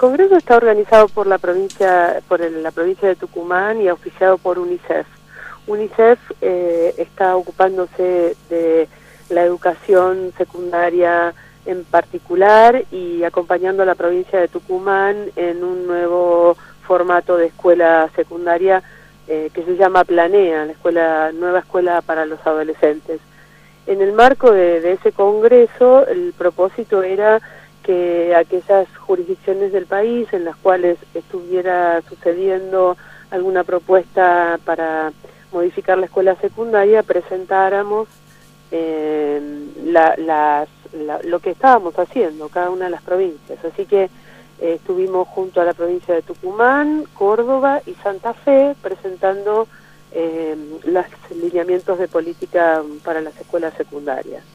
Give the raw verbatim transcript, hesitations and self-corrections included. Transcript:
congreso está organizado por la provincia, por el, la provincia de Tucumán y auspiciado por UNICEF. UNICEF eh, está ocupándose de la educación secundaria en particular y acompañando a la provincia de Tucumán en un nuevo formato de escuela secundaria eh, que se llama Planea, la escuela, nueva escuela para los adolescentes. En el marco de, de ese congreso, el propósito era que aquellas jurisdicciones del país en las cuales estuviera sucediendo alguna propuesta para modificar la escuela secundaria, presentáramos eh, la, las, la, lo que estábamos haciendo, cada una de las provincias. Así que eh, estuvimos junto a la provincia de Tucumán, Córdoba y Santa Fe presentando eh, los lineamientos de política para las escuelas secundarias.